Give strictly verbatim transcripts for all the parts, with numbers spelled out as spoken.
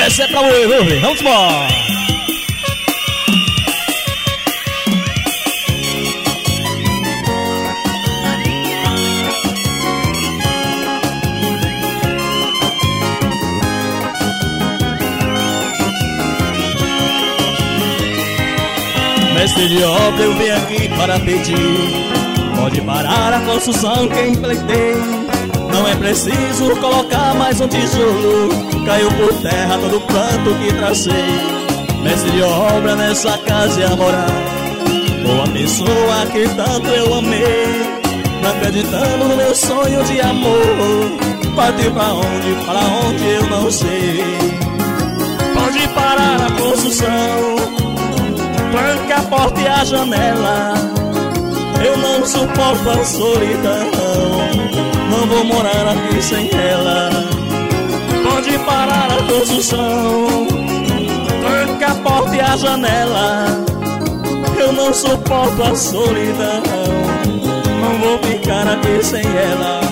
Essa é pra você, viu? Vamos embora. Mestre de obra, eu vim aqui para pedir, pode parar a construção que empleitei. Não é preciso colocar mais um tijolo, caiu por terra todo o plano que tracei. Mestre de obra, nessa casa ia morar boa pessoa que tanto eu amei. Não acreditando no meu sonho de amor, partiu pra onde, para onde eu não sei. Pode parar a construção, tranca a porta e a janela. Eu não suporto a solidão, não vou morar aqui sem ela. Pode parar a construção, tranca a porta e a janela. Eu não suporto a solidão, não vou ficar aqui sem ela.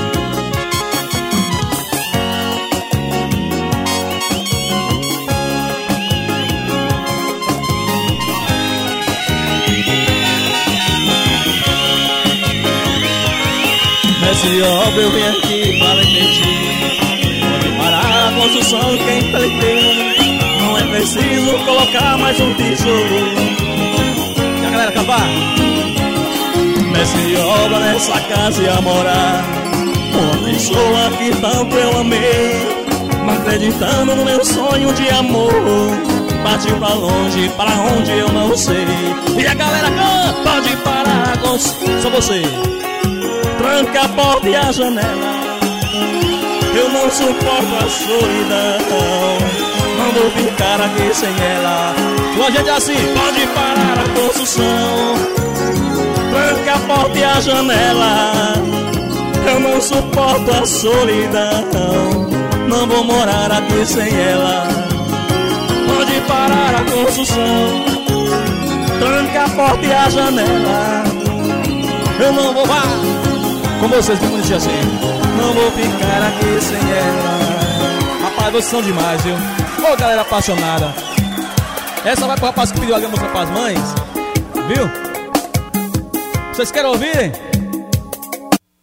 Mestre de obra, eu vim aqui para pedir, pode parar a construção que empleitei. Não é preciso colocar mais um tijolo. E a galera acabar. Mestre de obra, nessa casa ia morar uma pessoa que tanto eu amei. Não acreditando no meu sonho de amor, partiu pra longe, para onde eu não sei. E a galera canta, pode parar a construção. Só você. Tranca a porta e a janela. Eu não suporto a solidão, não vou ficar aqui sem ela. Com a gente assim, pode parar a construção, tranca a porta e a janela. Eu não suporto a solidão, não vou morar aqui sem ela. Pode parar a construção, tranca a porta e a janela. Eu não vou vá. Com vocês, como eu disse assim, não vou ficar aqui sem ela. Rapaz, vocês são demais, viu? Ô, galera apaixonada. Essa vai pro rapaz que pediu a música pras mães, viu? Vocês querem ouvir?